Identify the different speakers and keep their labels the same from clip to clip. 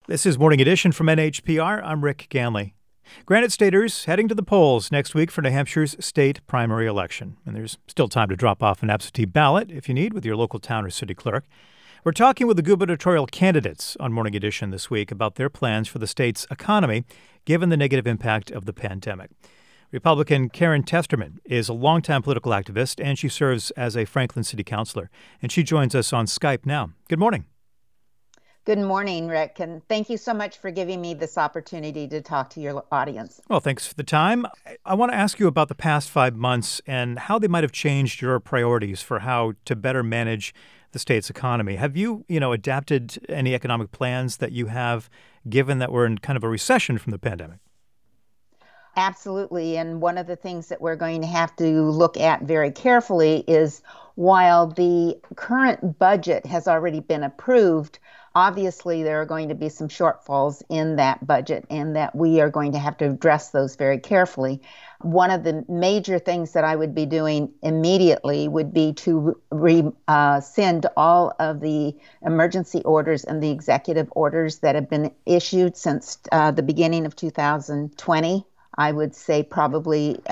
Speaker 1: This is Morning Edition from NHPR. I'm Rick Ganley. Granite Staters heading to the polls next week for New Hampshire's state primary election. And there's still time to drop off an absentee ballot if you need with your local town or city clerk. We're talking with the gubernatorial candidates on Morning Edition this week about their plans for the state's economy given the negative impact of the pandemic. Republican Karen Testerman is a longtime political activist, and she serves as a Franklin City Councilor. And she joins us on Skype now. Good morning.
Speaker 2: Good morning, Rick, and thank you so much for giving me this opportunity to talk to your audience.
Speaker 1: Well, thanks for the time. I want to ask you about the past 5 months and how they might have changed your priorities for how to better manage the state's economy. Have you, adapted any economic plans that you have, given that we're in kind of a recession from the pandemic?
Speaker 2: Absolutely, and one of the things that we're going to have to look at very carefully is while the current budget has already been approved, obviously there are going to be some shortfalls in that budget and that we are going to have to address those very carefully. One of the major things that I would be doing immediately would be to rescind all of the emergency orders and the executive orders that have been issued since the beginning of 2020. I would say probably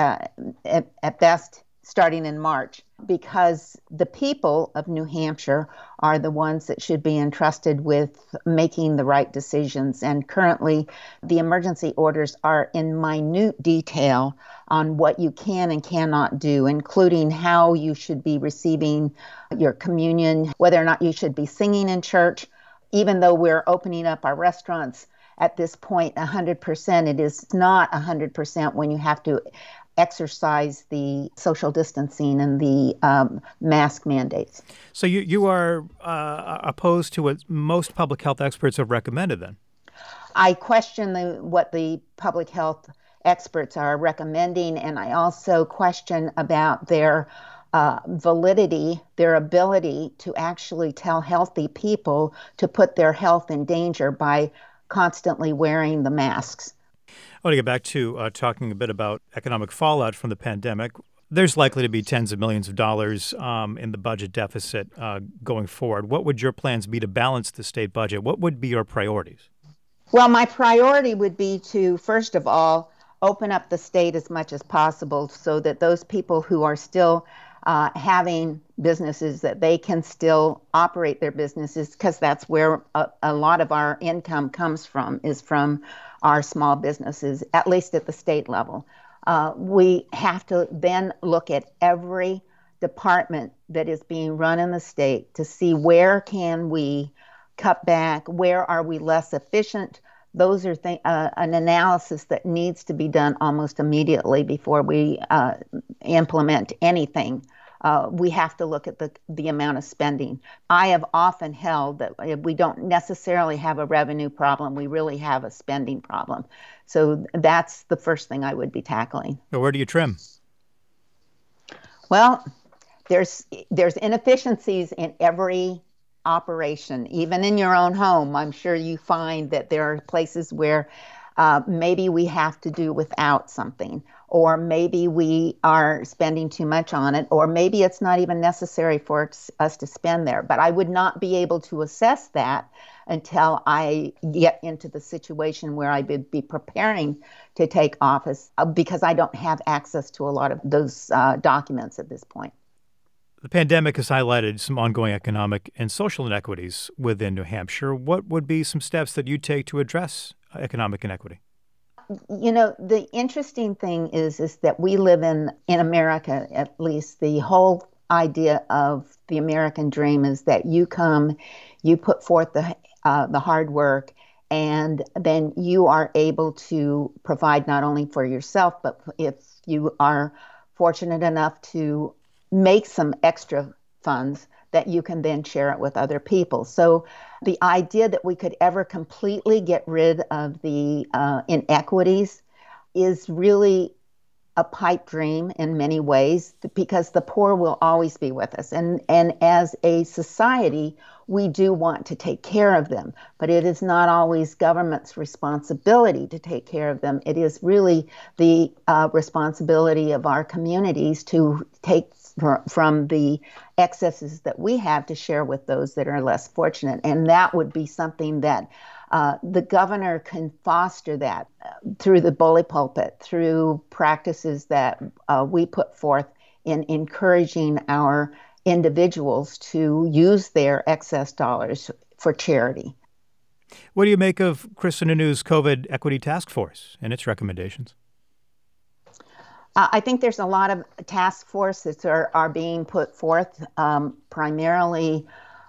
Speaker 2: at best starting in March, because the people of New Hampshire are the ones that should be entrusted with making the right decisions. And currently, the emergency orders are in minute detail on what you can and cannot do, including how you should be receiving your communion, whether or not you should be singing in church. Even though we're opening up our restaurants at this point 100%, it is not 100% when you have to exercise the social distancing and the mask mandates.
Speaker 1: So you are opposed to what most public health experts have recommended then?
Speaker 2: I question what the public health experts are recommending, and I also question about their validity, their ability to actually tell healthy people to put their health in danger by constantly wearing the masks.
Speaker 1: I want to get back to talking a bit about economic fallout from the pandemic. There's likely to be tens of millions of dollars in the budget deficit going forward. What would your plans be to balance the state budget? What would be your priorities?
Speaker 2: Well, my priority would be to, first of all, open up the state as much as possible so that those people who are still having businesses, that they can still operate their businesses, because that's where a lot of our income comes from, is from our small businesses, at least at the state level. We have to then look at every department that is being run in the state to see where can we cut back, where are we less efficient. Those are an analysis that needs to be done almost immediately before we implement anything. We have to look at the amount of spending. I have often held that we don't necessarily have a revenue problem. We really have a spending problem. So that's the first thing I would be tackling.
Speaker 1: But where do you trim?
Speaker 2: Well, there's inefficiencies in every operation, even in your own home. I'm sure you find that there are places where maybe we have to do without something, or maybe we are spending too much on it, or maybe it's not even necessary for us to spend there. But I would not be able to assess that until I get into the situation where I would be preparing to take office, because I don't have access to a lot of those documents at this point.
Speaker 1: The pandemic has highlighted some ongoing economic and social inequities within New Hampshire. What would be some steps that you take to address economic inequity?
Speaker 2: The interesting thing is that we live in America, at least. The whole idea of the American dream is that you come, you put forth the hard work, and then you are able to provide not only for yourself, but if you are fortunate enough to make some extra funds, that you can then share it with other people. So the idea that we could ever completely get rid of the inequities is really a pipe dream in many ways, because the poor will always be with us. And as a society, we do want to take care of them, but it is not always government's responsibility to take care of them. It is really the responsibility of our communities to take from the excesses that we have to share with those that are less fortunate. And that would be something that The governor can foster that through the bully pulpit, through practices that we put forth in encouraging our individuals to use their excess dollars for charity.
Speaker 1: What do you make of Chris Sununu's COVID Equity Task Force and its recommendations?
Speaker 2: I think there's a lot of task forces that are being put forth primarily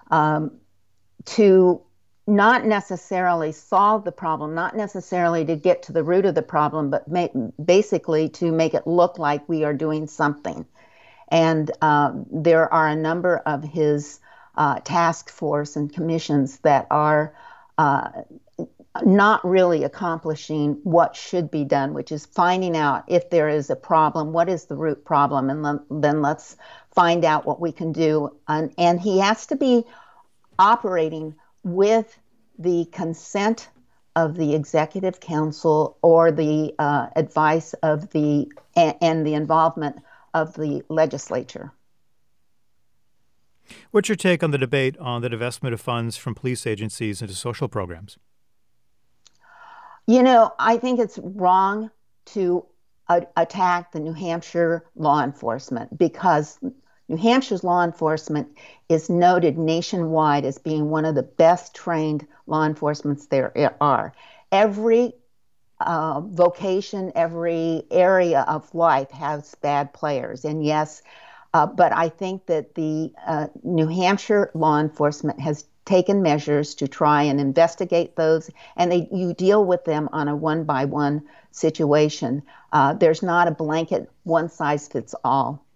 Speaker 2: to not necessarily solve the problem, not necessarily to get to the root of the problem, but basically to make it look like we are doing something. And there are a number of his task force and commissions that are not really accomplishing what should be done, which is finding out if there is a problem, what is the root problem, and then let's find out what we can do. And he has to be operating with the consent of the executive council or the advice of and the involvement of the legislature.
Speaker 1: What's your take on the debate on the divestment of funds from police agencies into social programs?
Speaker 2: I think it's wrong to attack the New Hampshire law enforcement because New Hampshire's law enforcement is noted nationwide as being one of the best trained law enforcements there are. Every vocation, every area of life has bad players. And yes, but I think that the New Hampshire law enforcement has taken measures to try and investigate those, and you deal with them on a one-by-one situation. There's not a blanket one-size-fits-all.